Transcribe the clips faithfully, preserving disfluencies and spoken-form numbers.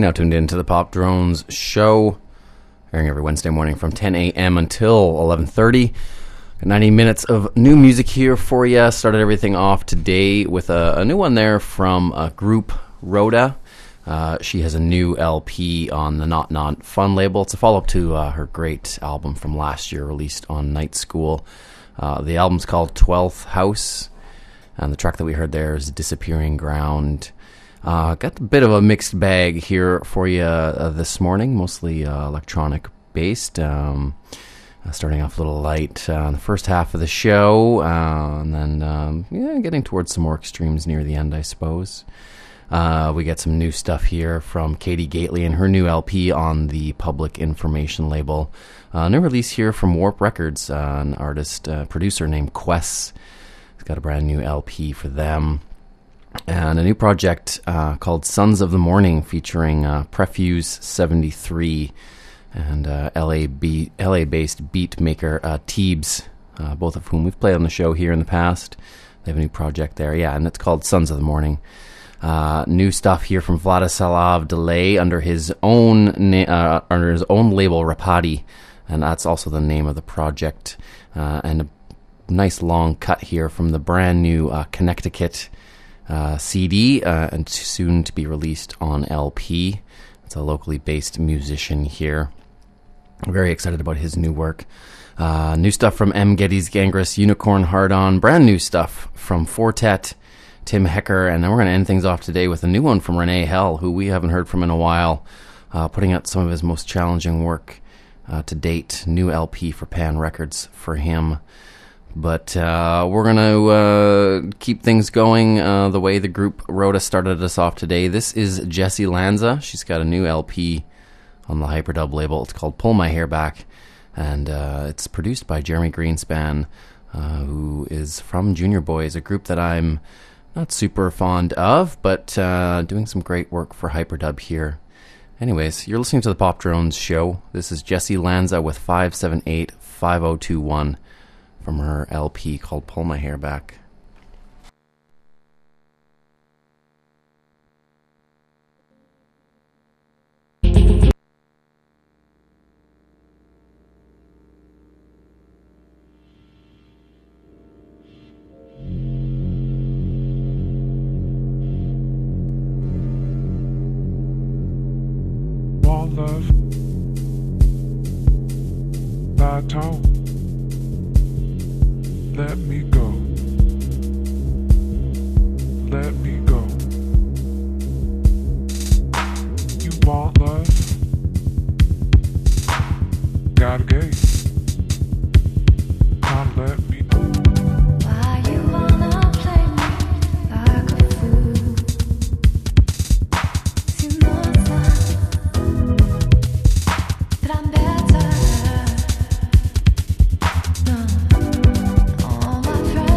now tuned in to the Pop Drones show, airing every Wednesday morning from ten a.m. until eleven thirty. ninety minutes of new music here for you. Started everything off today with a, a new one there from a group, Rhoda. Uh, she has a new L P on the Not Not Fun label. It's a follow-up to uh, her great album from last year, released on Night School. Uh, the album's called twelfth House, and the track that we heard there is Disappearing Ground. Uh, got a bit of a mixed bag here for you uh, this morning, mostly uh, electronic-based. Um, uh, starting off a little light uh, in the first half of the show, uh, and then um, yeah, getting towards some more extremes near the end, I suppose. Uh, we get some new stuff here from Katie Gately and her new L P on the Public Information label. Uh, new release here from Warp Records, uh, an artist, uh, producer named Quest. He's got a brand new L P for them. And a new project uh, called Sons of the Morning, featuring uh, Prefuse seventy-three and uh, L A B- L A-based beat maker uh, Teebs, uh, both of whom we've played on the show here in the past. They have a new project there, yeah, and it's called Sons of the Morning. Uh, new stuff here from Vladislav Delay under his own na- uh, under his own label Rapati, and that's also the name of the project. Uh, and a nice long cut here from the brand new uh, Connecticut Uh, C D, uh, and soon to be released on L P. It's a locally based musician here. I'm very excited about his new work. Uh, new stuff from M. Geddes Gangres, Unicorn Hard On. Brand new stuff from Fortet, Tim Hecker, and then we're going to end things off today with a new one from Renee Hell, who we haven't heard from in a while, uh, putting out some of his most challenging work uh, to date. New L P for Pan Records for him. But uh, we're going to uh, keep things going uh, the way the group Rhoda started us off today. This is Jessie Lanza. She's got a new L P on the Hyperdub label. It's called Pull My Hair Back, and uh, it's produced by Jeremy Greenspan, uh, who is from Junior Boys, a group that I'm not super fond of, but uh, doing some great work for Hyperdub here. Anyways, you're listening to the Pop Drones show. This is Jessie Lanza with five seven eight, five oh two one. From her L P called Pull My Hair Back. More love, baton. Let me go. Let me go. You want love? Got a gate. Now let me know. Why you wanna play me like a fool? You know that I'm better. No. All my friends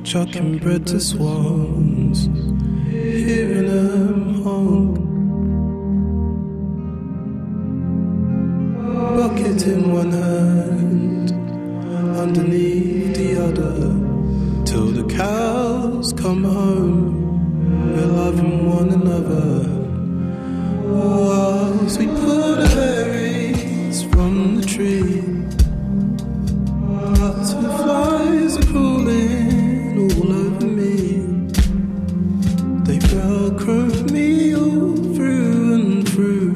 chucking bread to swans, hearing them honk. Bucket in one hand, underneath the other, till the cows come home. We're loving one another, whilst we pull the berries from the tree. Butterflies are crawling all over me. They velcro me all through and through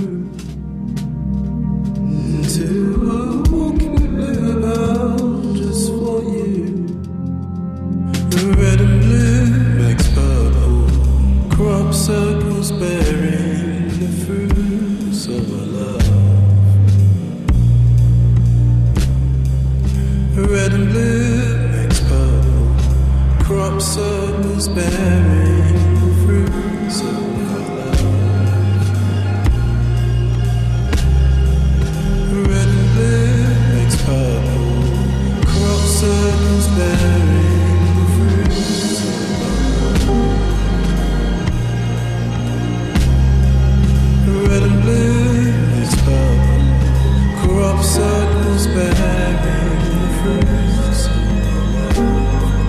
into a walking bluebell just for you. The red and blue makes purple, crop circles bearing the fruits of our love. Red and blue makes purple, crop circles bearing the fruits of our love. Red and blue makes purple, crop circles bearing the fruits of our love. Red and blue makes purple, crop circles bearing fruits of love.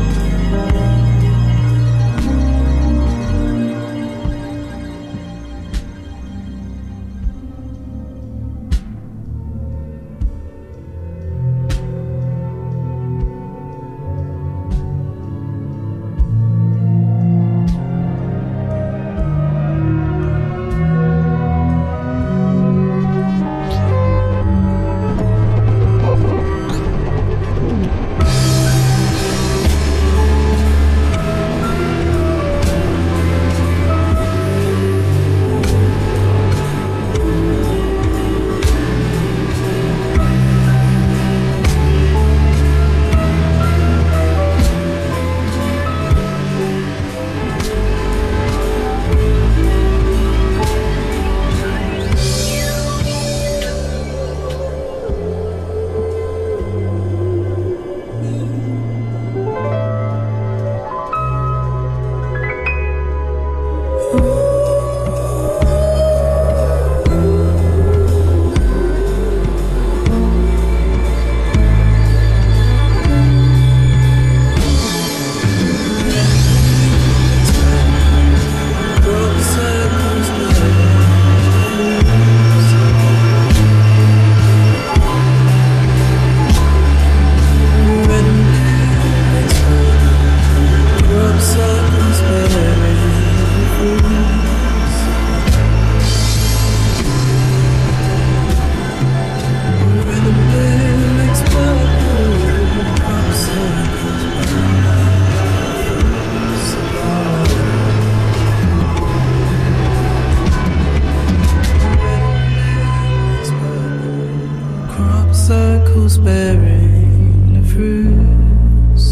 Circles bearing the fruits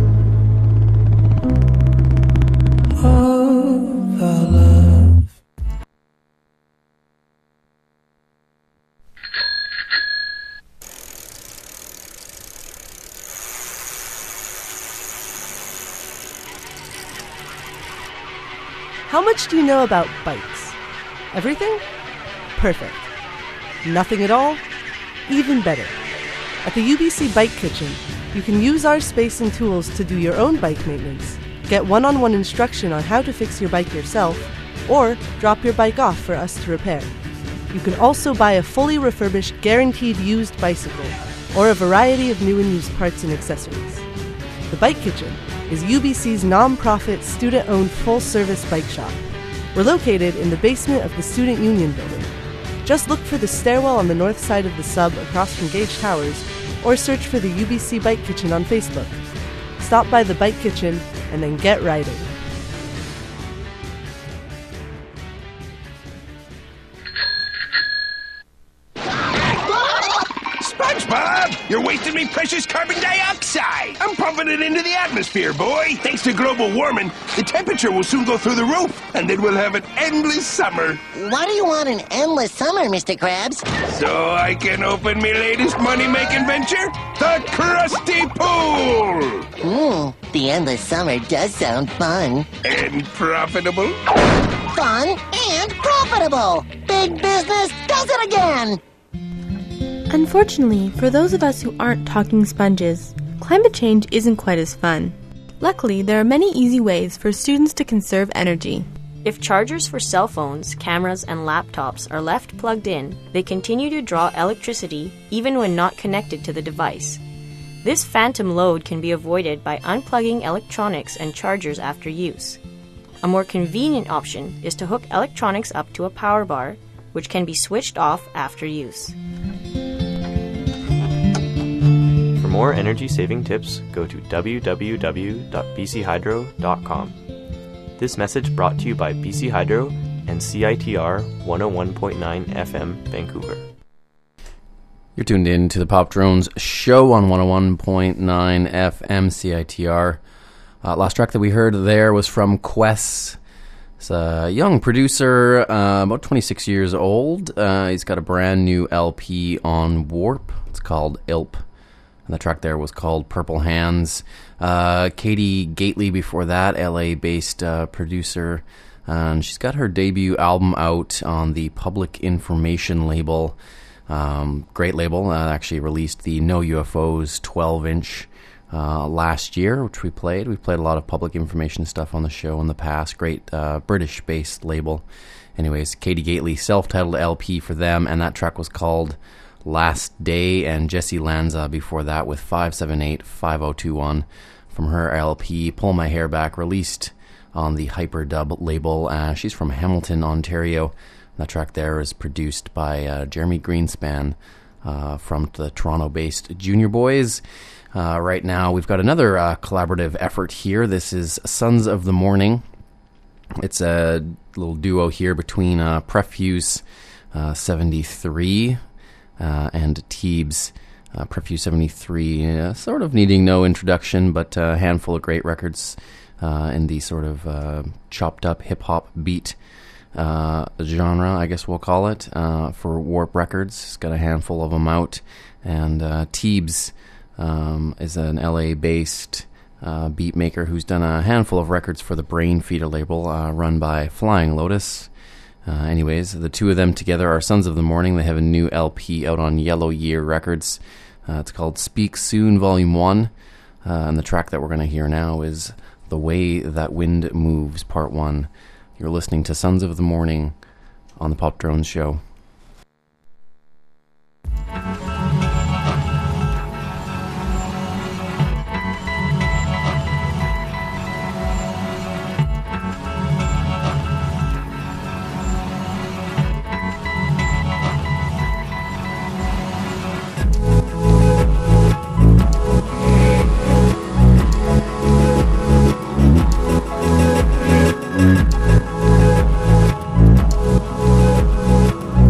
of our love. How much do you know about bikes? Everything? Perfect. Nothing at all? Even better. At the U B C Bike Kitchen, you can use our space and tools to do your own bike maintenance, get one-on-one instruction on how to fix your bike yourself, or drop your bike off for us to repair. You can also buy a fully refurbished, guaranteed used bicycle, or a variety of new and used parts and accessories. The Bike Kitchen is U B C's non-profit, student-owned, full-service bike shop. We're located in the basement of the Student Union Building. Just look for the stairwell on the north side of the sub across from Gage Towers, or search for the U B C Bike Kitchen on Facebook. Stop by the Bike Kitchen and then get riding. SpongeBob, you're wasting me precious carbon dioxide. I'm pumping it into the atmosphere, boy. Thanks to global warming, the temperature will soon go through the roof, and then we'll have an endless summer. Why do you want an endless summer, Mister Krabs? So I can open my latest money-making venture, the Krusty Pool. Hmm, The endless summer does sound fun. And profitable? Fun and profitable! Big business does it again! Unfortunately, for those of us who aren't talking sponges, climate change isn't quite as fun. Luckily, there are many easy ways for students to conserve energy. If chargers for cell phones, cameras, and laptops are left plugged in, they continue to draw electricity even when not connected to the device. This phantom load can be avoided by unplugging electronics and chargers after use. A more convenient option is to hook electronics up to a power bar, which can be switched off after use. For more energy-saving tips, go to w w w dot b c hydro dot com. This message brought to you by B C Hydro and C I T R one oh one point nine F M Vancouver. You're tuned in to the Pop Drones show on one oh one point nine F M C I T R. Uh, last track that we heard there was from Quest. He's a young producer, uh, about twenty-six years old. Uh, he's got a brand new L P on Warp. It's called I L P. And the track there was called Purple Hands. Uh, Katie Gately before that, L A-based uh, producer. And she's got her debut album out on the Public Information label. Um, great label. Uh, actually released the No U F Os twelve-inch uh, last year, which we played. We've played a lot of public information stuff on the show in the past. Great uh, British-based label. Anyways, Katie Gately, self-titled L P for them, and that track was called Last Day, and Jesse Lanza before that with five seven eight five oh two one from her L P Pull My Hair Back, released on the Hyperdub label. Uh, she's from Hamilton, Ontario. That track there is produced by uh, Jeremy Greenspan uh, from the Toronto-based Junior Boys. Uh, right now we've got another uh, collaborative effort here. This is Sons of the Morning. It's a little duo here between uh, Prefuse uh, seventy-three Uh, and Teebs, uh, Prefuse seventy-three, uh, sort of needing no introduction, but a handful of great records uh, in the sort of uh, chopped-up hip-hop beat uh, genre, I guess we'll call it, uh, for Warp Records. It's got a handful of them out, and uh, Teebs um, is an L A-based uh, beat maker who's done a handful of records for the Brain Feeder label, uh, run by Flying Lotus. Uh, anyways, the two of them together are Sons of the Morning. They have a new L P out on Yellow Year Records. Uh, it's called Speak Soon Volume one. Uh, and the track that we're going to hear now is The Way That Wind Moves, Part one. You're listening to Sons of the Morning on the Pop Drones Show. Thank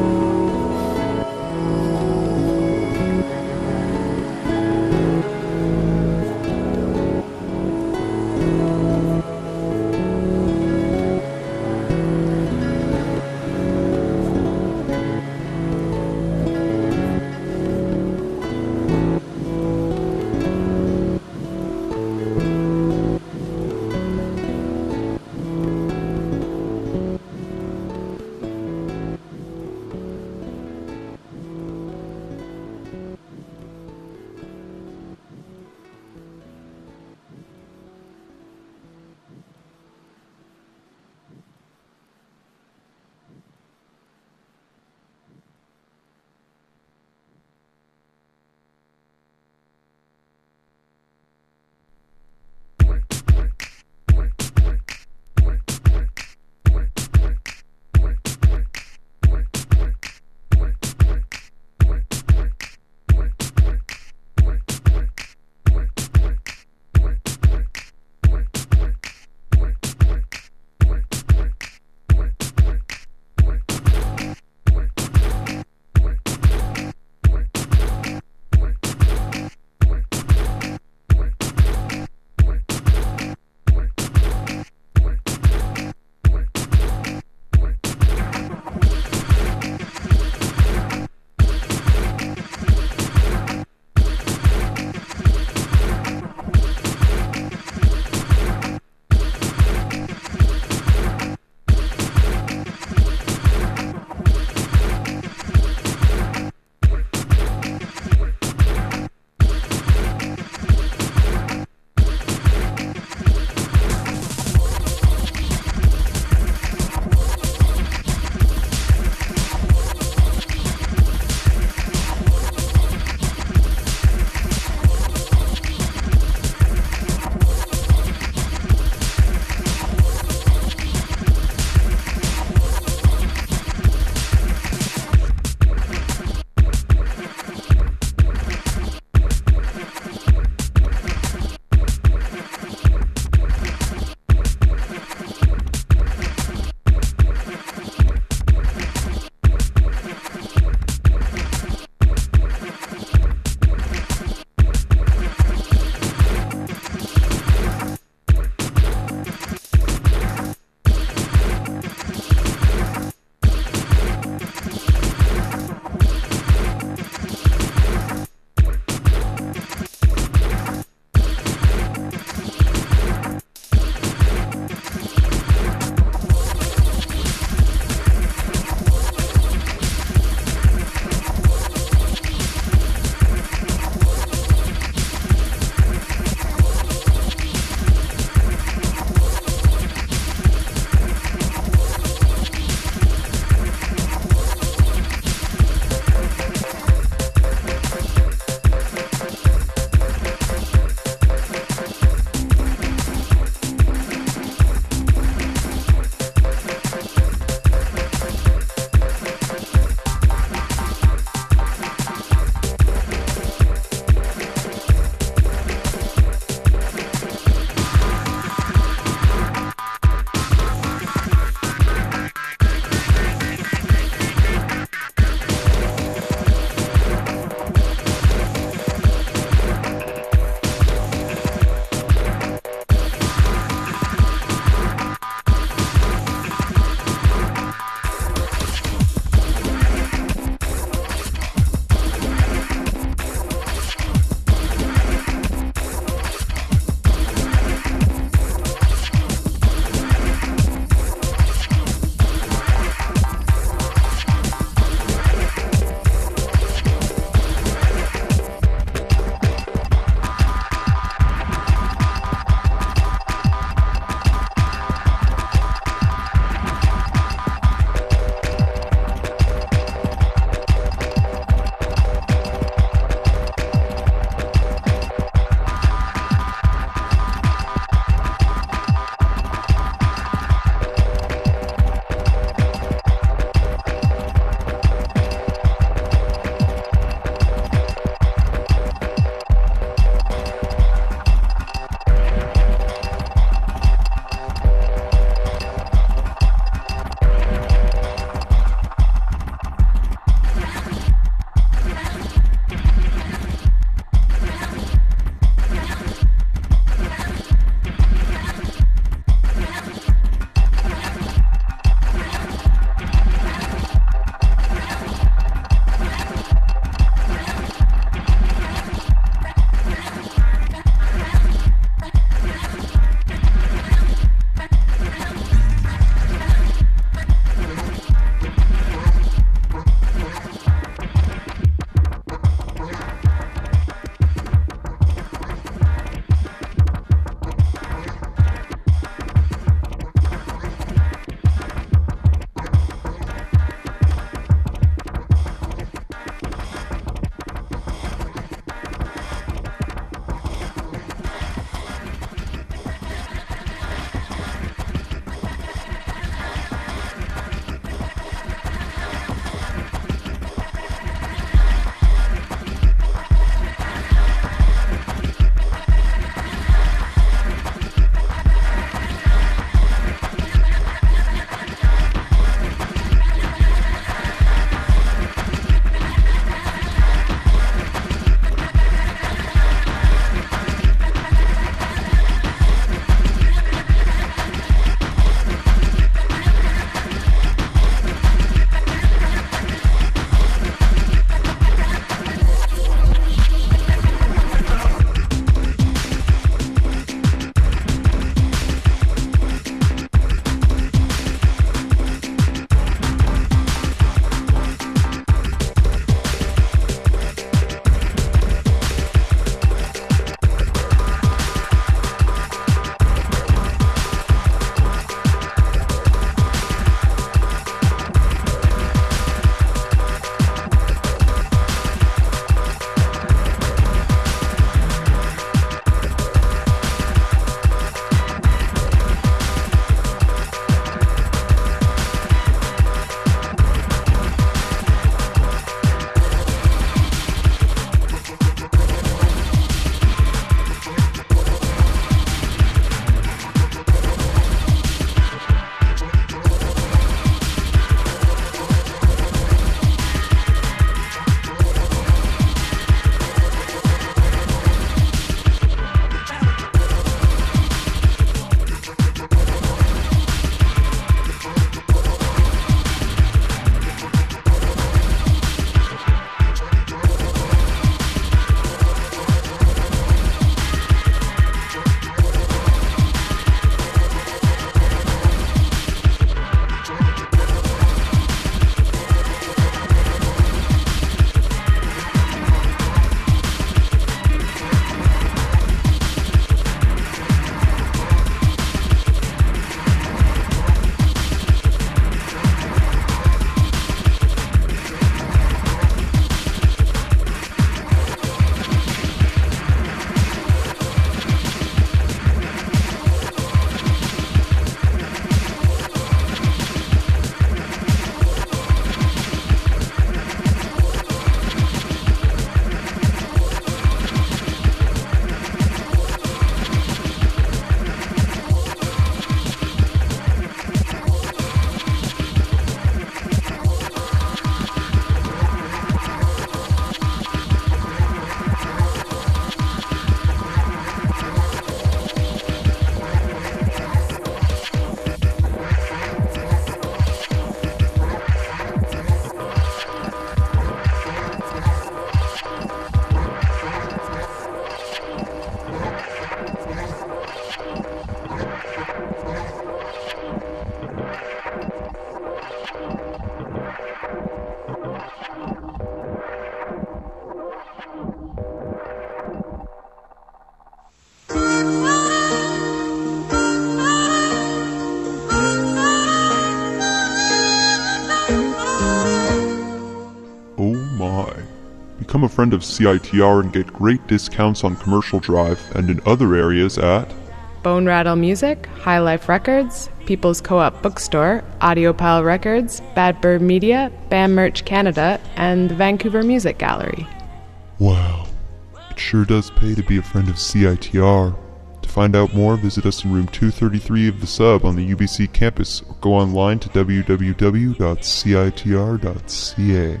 Become a friend of C I T R and get great discounts on Commercial Drive and in other areas at Bone Rattle Music, High Life Records, People's Co-op Bookstore, Audiopile Records, Bad Bird Media, Bam Merch Canada, and the Vancouver Music Gallery. Wow, it sure does pay to be a friend of C I T R. To find out more, visit us in room two thirty-three of the Sub on the U B C campus or go online to w w w dot c i t r dot c a.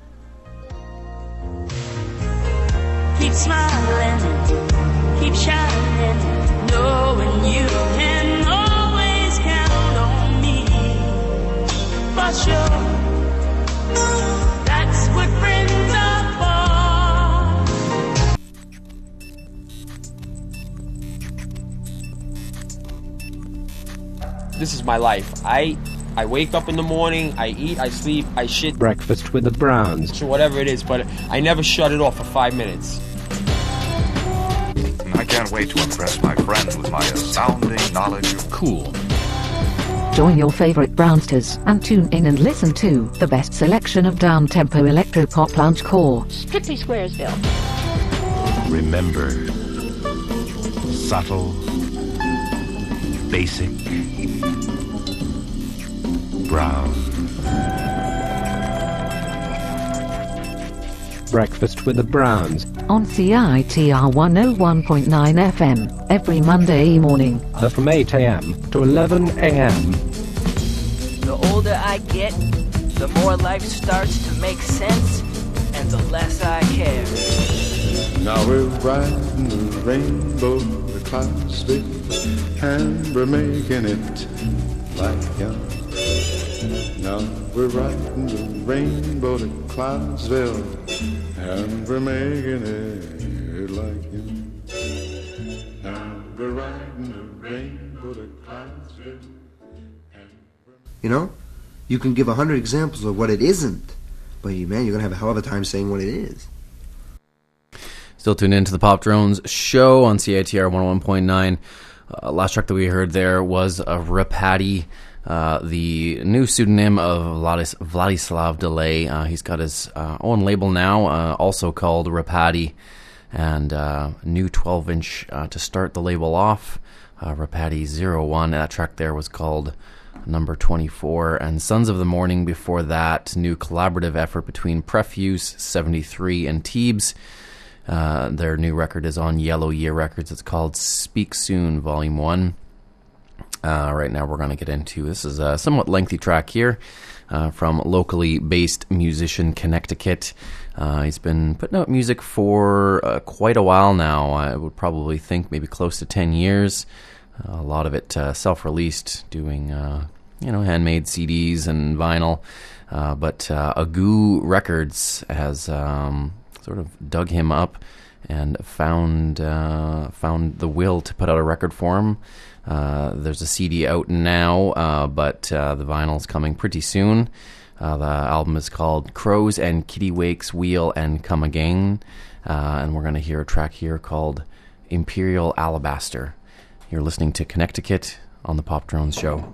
Keep smiling, keep shining, knowing you can always count on me. For sure, that's what friends are for. This is my life. I I wake up in the morning, I eat, I sleep, I shit. Breakfast with the Browns. Or whatever it is, but I never shut it off for five minutes. I can't wait to impress my friends with my astounding knowledge of cool. Join your favorite Brownsters and tune in and listen to the best selection of down-tempo electro-pop loungecore. Strictly Squaresville. Remember, subtle, basic, brown. Breakfast with the Browns on C I T R one oh one point nine F M every Monday morning uh, from eight a.m. to eleven a.m. The older I get, the more life starts to make sense, and the less I care. Now we're riding the rainbow, the clouds big, and we're making it like young. Now we're riding the rainbow to Cloudsville, and we're making it like you. Now we're riding the rainbow to Cloudsville. You know, you can give a hundred examples of what it isn't, but man, you're gonna have a hell of a time saying what it is. Still tuned in to the Pop Drones show on C I T R one oh one point nine. Uh, last track that we heard there was a Rapati. Uh, the new pseudonym of Vladis- Vladislav Delay. Uh, he's got his uh, own label now, uh, also called Rapati, and uh, new twelve-inch uh, to start the label off, uh, Rapati zero one. That track there was called Number twenty-four, and Sons of the Morning before that, new collaborative effort between Prefuse seventy-three and Teebs. Uh, their new record is on Yellow Year Records. It's called Speak Soon, Volume one. Uh, right now we're going to get into, this is a somewhat lengthy track here uh, from locally based musician Connecticut. Uh, he's been putting out music for uh, quite a while now. I would probably think maybe close to ten years. Uh, a lot of it uh, self-released, doing uh, you know handmade C Ds and vinyl. Uh, but uh, Agoo Records has um, sort of dug him up and found uh, found the will to put out a record for him. Uh, there's a C D out now, uh, but uh, the vinyl's coming pretty soon. Uh, the album is called Crows and Kittiwake's Wheel and Come Again, uh, and we're going to hear a track here called Imperial Alabaster. You're listening to Connecticut on the Pop Drones Show.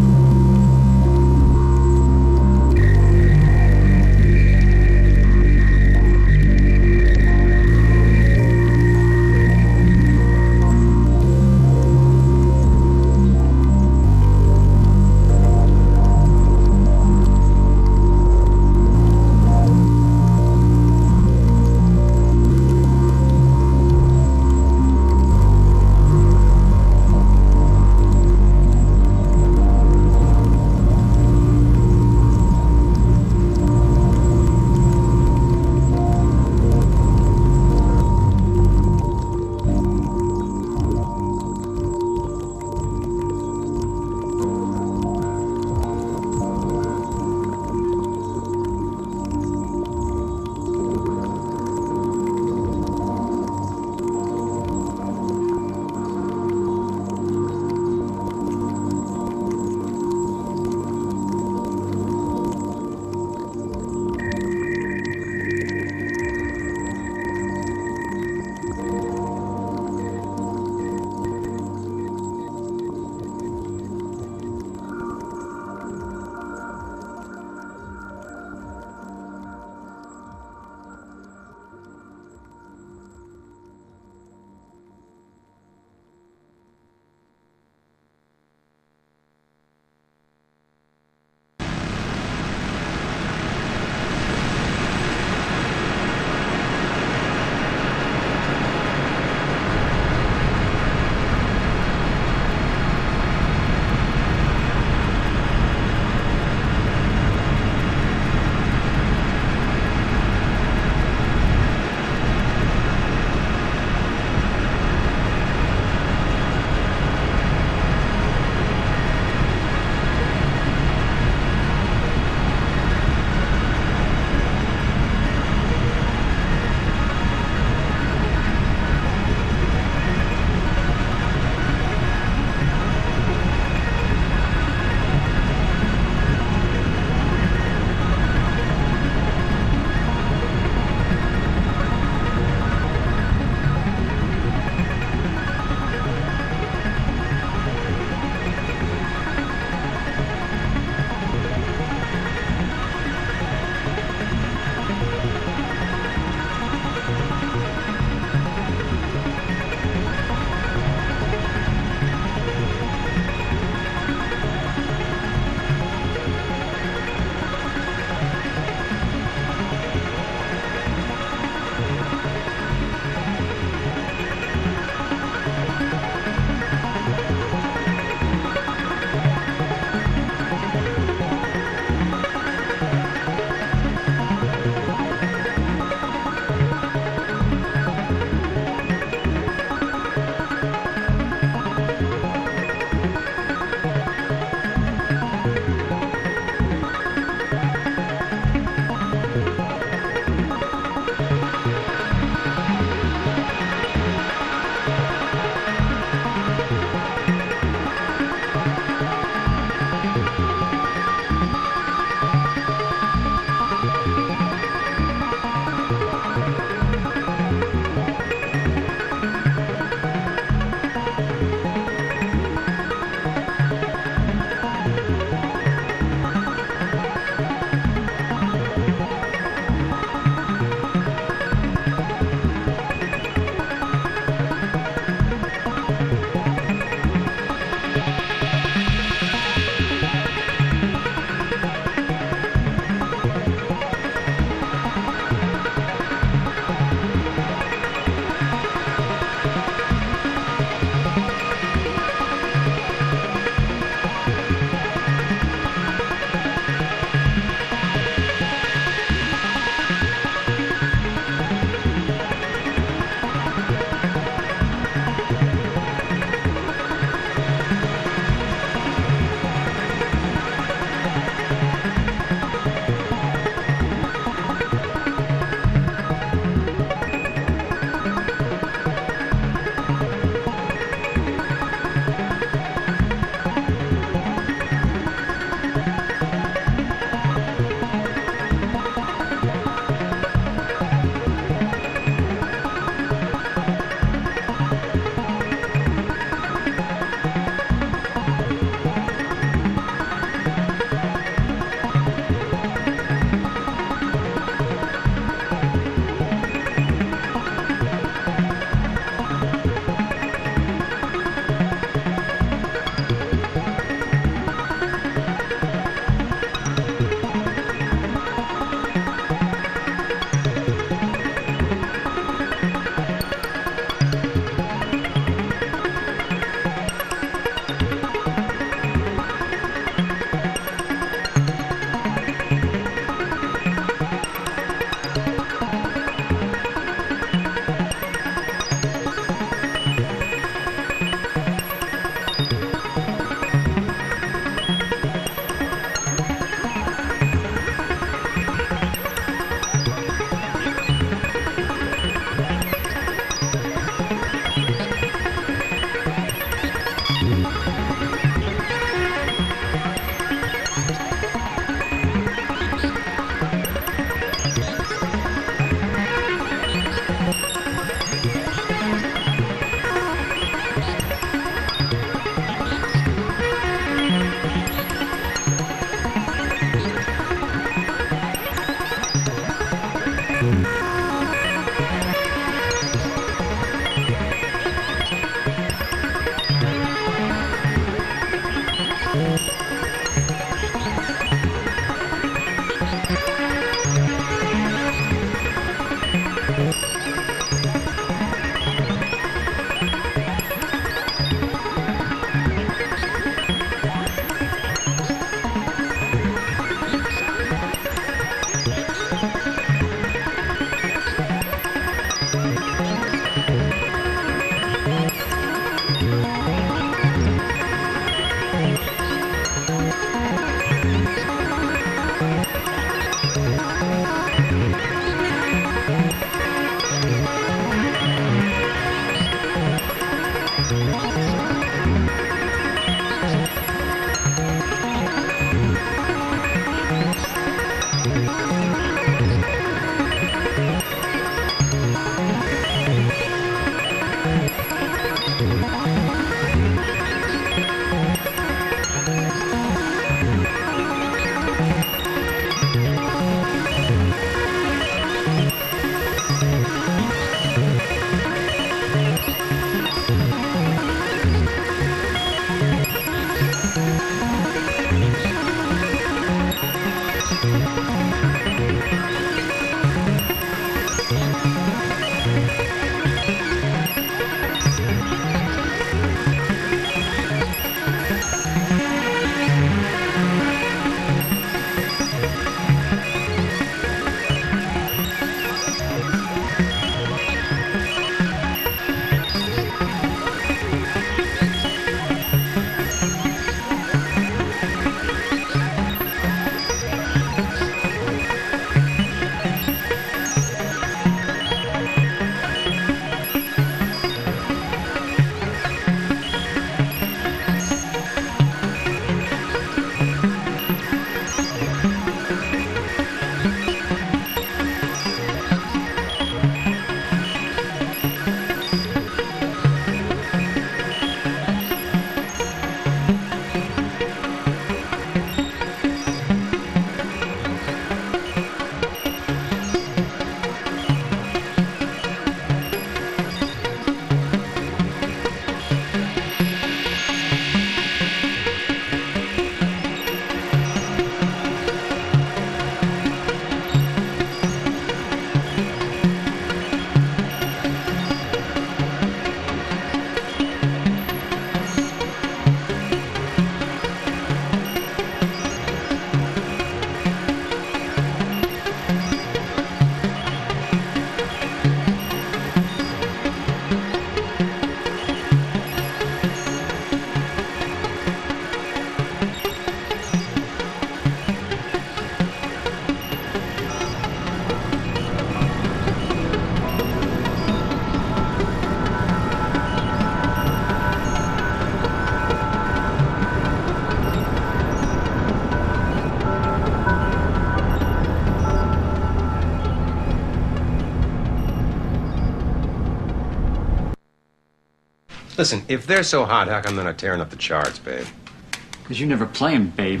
Listen, if they're so hot, how come they're not tearing up the charts, babe? Because you never play 'em, babe.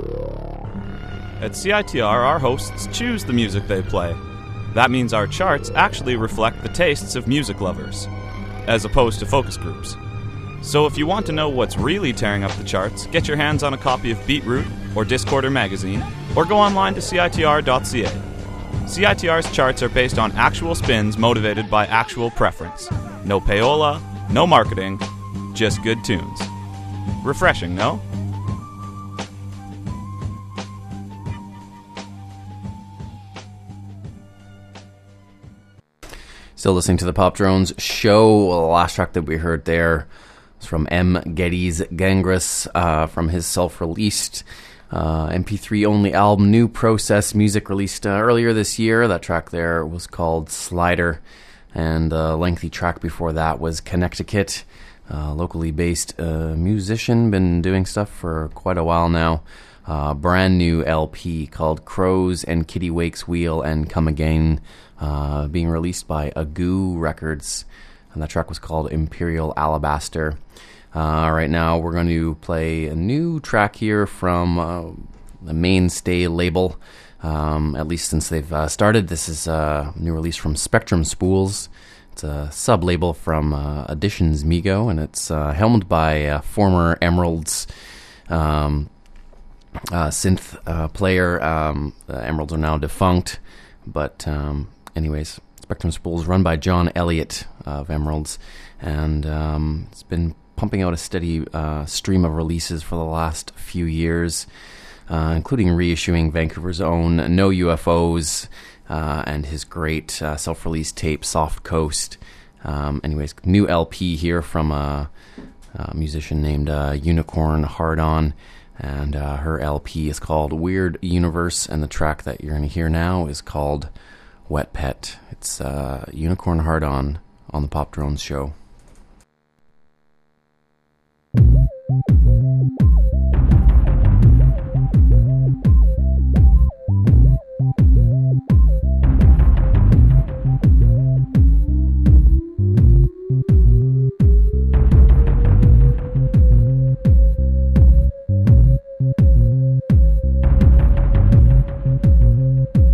At C I T R, our hosts choose the music they play. That means our charts actually reflect the tastes of music lovers, as opposed to focus groups. So if you want to know what's really tearing up the charts, get your hands on a copy of Beatroot or Discorder magazine, or go online to C I T R dot C A. C I T R's charts are based on actual spins motivated by actual preference. No payola, no marketing, just good tunes. Refreshing, no? Still listening to the Pop Drones show. The last track that we heard there was from M. Geddes Gangras uh, from his self-released uh, M P three only album, New Process, music released uh, earlier this year. That track there was called Slider, and the lengthy track before that was Connecticut, uh, locally based uh, musician, been doing stuff for quite a while now. Uh, brand new L P called Crows and Kitty Wake's Wheel and Come Again, uh, being released by Agoo Records, and that track was called Imperial Alabaster. Uh, right now we're going to play a new track here from uh, the Mainstay label. um, at least since they've uh, started. This is a new release from Spectrum Spools. It's a sub-label from uh, Editions Migo, and it's uh, helmed by uh, former Emeralds um, uh, synth uh, player. Um, the Emeralds are now defunct, but um, anyways, Spectrum Spools run by John Elliott of Emeralds, and um, it's been pumping out a steady uh, stream of releases for the last few years, uh, including reissuing Vancouver's own No U F Os, uh, and his great uh, self-release tape, Soft Coast. Um, anyways, new L P here from a, a musician named uh, Unicorn Hard-On, and uh, her L P is called Weird Universe, and the track that you're going to hear now is called Wet Pet. It's uh, Unicorn Hard-On on the Pop Drones Show.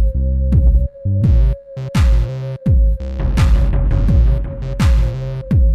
Thank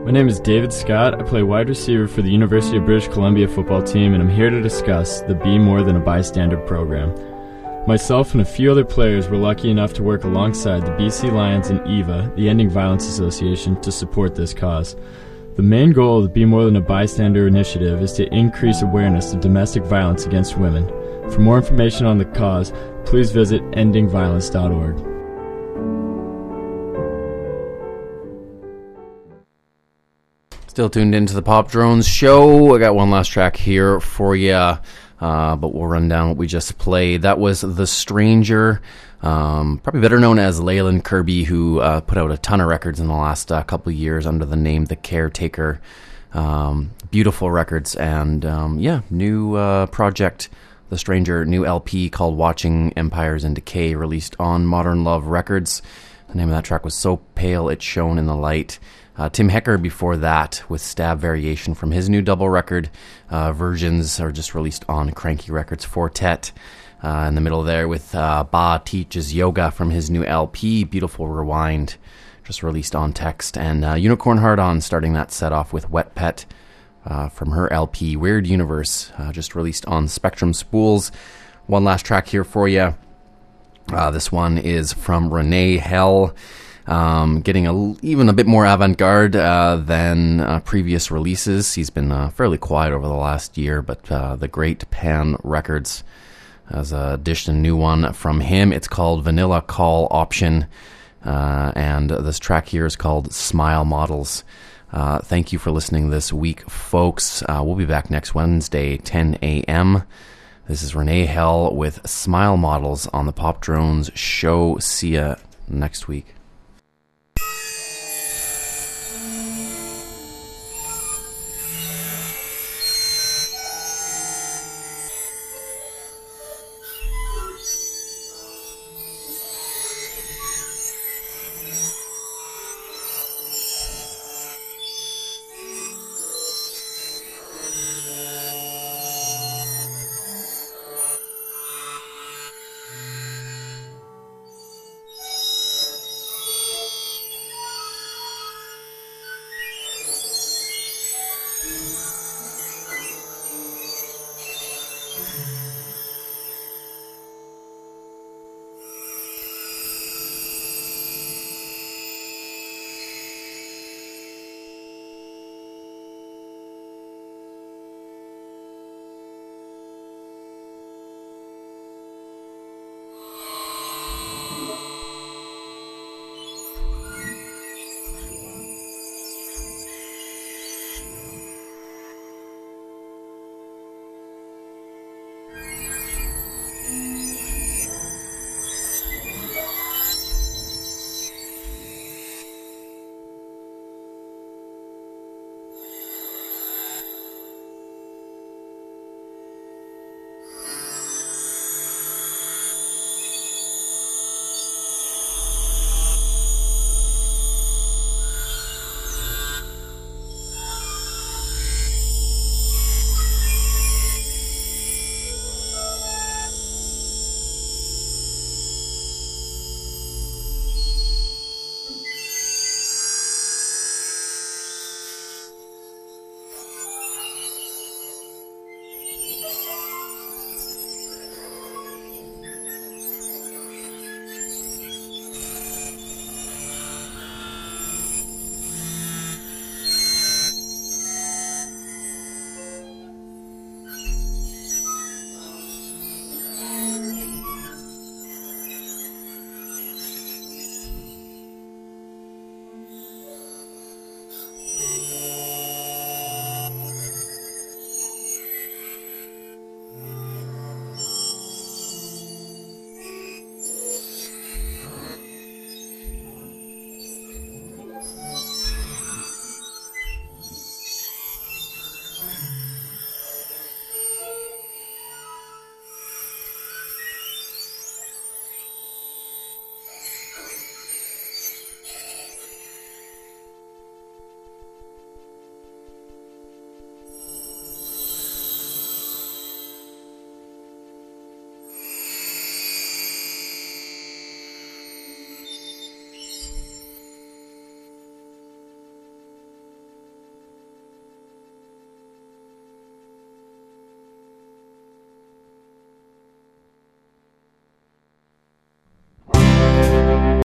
My name is David Scott. I play wide receiver for the University of British Columbia football team, and I'm here to discuss the Be More Than a Bystander program. Myself and a few other players were lucky enough to work alongside the B C Lions and E V A, the Ending Violence Association, to support this cause. The main goal of the Be More Than a Bystander initiative is to increase awareness of domestic violence against women. For more information on the cause, please visit ending violence dot org. Still tuned into the Pop Drones show. I got one last track here for you, uh, but we'll run down what we just played. That was The Stranger, um, probably better known as Leyland Kirby, who uh, put out a ton of records in the last uh, couple of years under the name The Caretaker. Um, beautiful records, and um, yeah, new uh, project, The Stranger, new L P called Watching Empires in Decay, released on Modern Love Records. The name of that track was So Pale It Shone in the Light. Uh, Tim Hecker before that with Stab Variation from his new double record. Uh, versions are just released on Cranky Records. Fortet uh, in the middle there with uh, Ba Teaches Yoga from his new L P. Beautiful Rewind, just released on Text. And uh, Unicorn Hard On starting that set off with Wet Pet uh, from her L P Weird Universe, uh, just released on Spectrum Spools. One last track here for you. Uh, this one is from Renee Hell. Um, getting a, even a bit more avant-garde uh, than uh, previous releases. He's been uh, fairly quiet over the last year, but uh, the Great Pan Records has uh, dished a new one from him. It's called Vanilla Call Option, uh, and this track here is called Smile Models. Uh, thank you for listening this week, folks. Uh, we'll be back next Wednesday, ten a.m. This is Renee Hell with Smile Models on the Pop Drones show. See ya next week.